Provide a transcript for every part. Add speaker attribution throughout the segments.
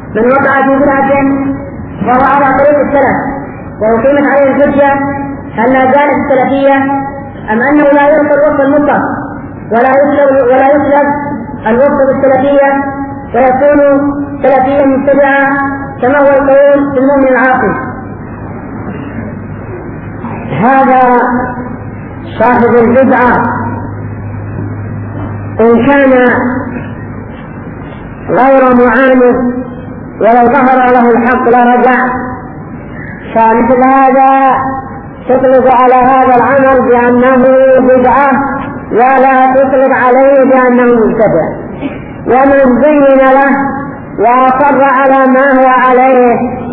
Speaker 1: من وقع في بدعة وهو على طريق السلف وأقيمت عليه الحجة هل لا زالت السلفية أم أنه لا يعطى الوصف المطلق ولا يسلب الوصف بالسلفية فيكون سلفيا متبعا كما هو القول في المؤمن العاقل؟
Speaker 2: هذا صاحب البدعة إن كان غير معاند ولو ظهر له الحق لرجع، فمثل هذا تطلق على هذا العمل بأنه بدعة ولا تطلق عليه بأنه مبتدع. ومن زين له وأصر على ما هو عليه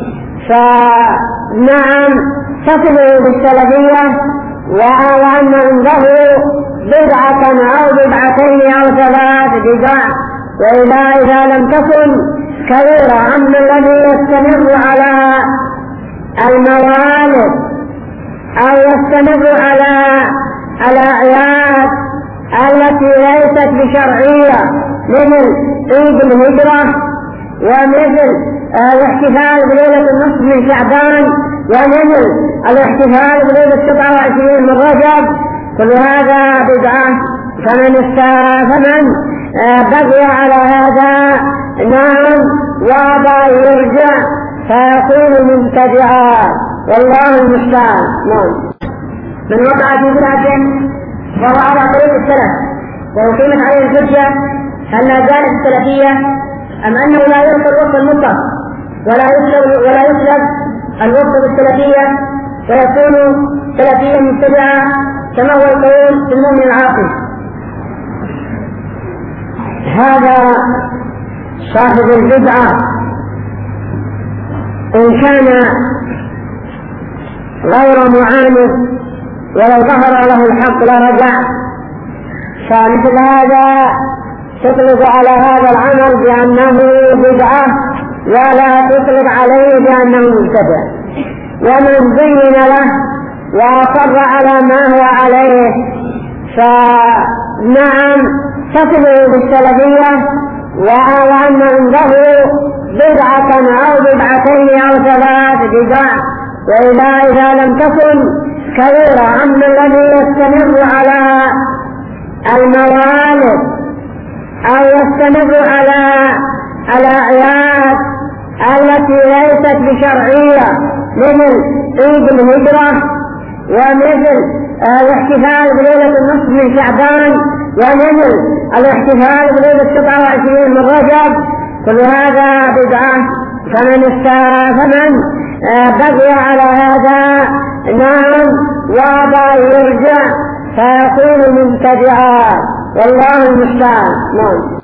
Speaker 2: فنعم تصل بالسلفية، وأن عنده بدعة أو بدعتين أو 3 بدع، وإلا إذا لم تكن كبيرة. أما الذي يستمر على الموالد أو يستمر على الأعياد التي ليست بشرعية مثل عيد الهجرة ومثل الاحتفال بليلة النصف من شعبان ومثل الاحتفال بليلة 29 من رجب، كل هذا بدعة. فمن بقي على هذا نعم وأبى يرجع فيكون مبتدعا، والله المستعان. نعم.
Speaker 1: من وقع في بدعة وهو على طريق السلف وأقيمت عليه الحجة هل لا زالت السلفية أم أنه لا يعطى الوصف المطلق ولا يسلب الوصف بالسلفية فيكون سلفيا متبعا كما هو القول في المؤمن العاقل؟
Speaker 2: هذا صاحب البدعة إن كان غير معاند ولو ظهر له الحق لرجع، فمثل هذا تطلق على هذا العمل بأنه بدعة ولا تطلق عليه بأنه مبتدع. ومن زين له وأصر على ما هو عليه فنعم تصل بالسلفية، وأن عنده بدعة أو بدعتين أو 3 بدع، وإلا إذا لم تكن كبيرة. أما الذي يستمر على الموالد أو يستمر على الأعياد التي ليست بشرعية مثل عيد الهجرة ومثل الاحتفال بليلة النصف من شعبان ومثل الاحتفال بليلة 29 من رجب، كل هذا بدعة. فمن بقي على هذا نعم وأبى يرجع فيكون مبتدعا، والله المستعان. نعم.